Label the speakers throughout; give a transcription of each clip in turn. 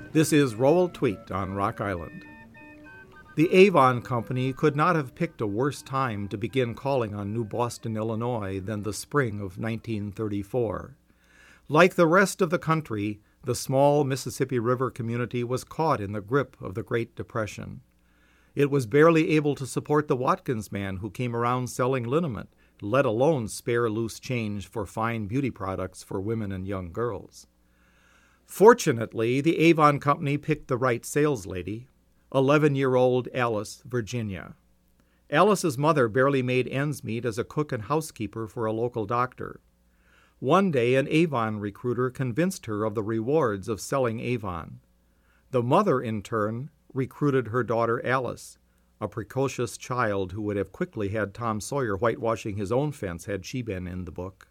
Speaker 1: This is Roll Tweet on Rock Island. The Avon Company could not have picked a worse time to begin calling on New Boston, Illinois than the spring of 1934. Like the rest of the country, the small Mississippi River community was caught in the grip of the Great Depression. It was barely able to support the Watkins man who came around selling liniment, let alone spare loose change for fine beauty products for women and young girls. Fortunately, the Avon Company picked the right saleslady, 11-year-old Alice Virginia. Alice's mother barely made ends meet as a cook and housekeeper for a local doctor. One day, an Avon recruiter convinced her of the rewards of selling Avon. The mother, in turn, recruited her daughter Alice, a precocious child who would have quickly had Tom Sawyer whitewashing his own fence had she been in the book.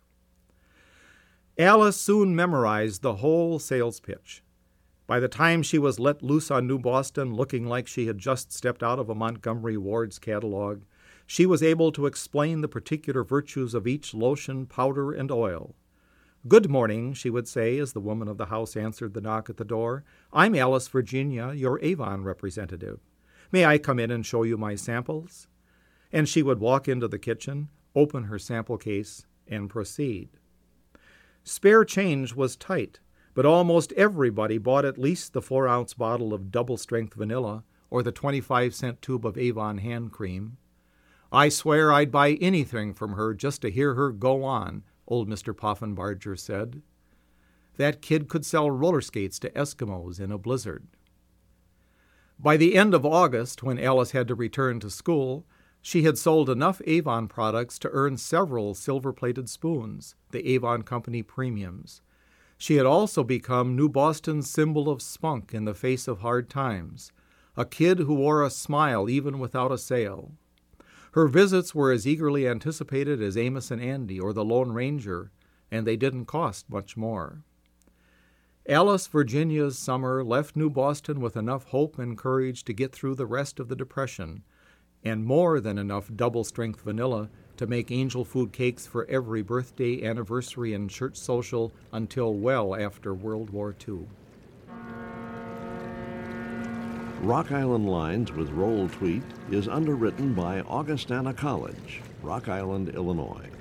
Speaker 1: Alice soon memorized the whole sales pitch. By the time she was let loose on New Boston, looking like she had just stepped out of a Montgomery Ward's catalog, she was able to explain the particular virtues of each lotion, powder, and oil. "Good morning," she would say as the woman of the house answered the knock at the door. "I'm Alice Virginia, your Avon representative. May I come in and show you my samples?" And she would walk into the kitchen, open her sample case, and proceed. Spare change was tight, but almost everybody bought at least the 4-ounce bottle of double-strength vanilla or the 25-cent tube of Avon hand cream. "I swear I'd buy anything from her just to hear her go on," old Mr. Poffenbarger said. That kid could sell roller skates to Eskimos in a blizzard. By the end of August, when Alice had to return to school, she had sold enough Avon products to earn several silver-plated spoons, the Avon Company premiums. She had also become New Boston's symbol of spunk in the face of hard times, a kid who wore a smile even without a sale. Her visits were as eagerly anticipated as Amos and Andy or the Lone Ranger, and they didn't cost much more. Alice Virginia's summer left New Boston with enough hope and courage to get through the rest of the Depression, and more than enough double-strength vanilla to make angel food cakes for every birthday, anniversary, and church social until well after World War II.
Speaker 2: Rock Island Lines with Roll Tweet is underwritten by Augustana College, Rock Island, Illinois.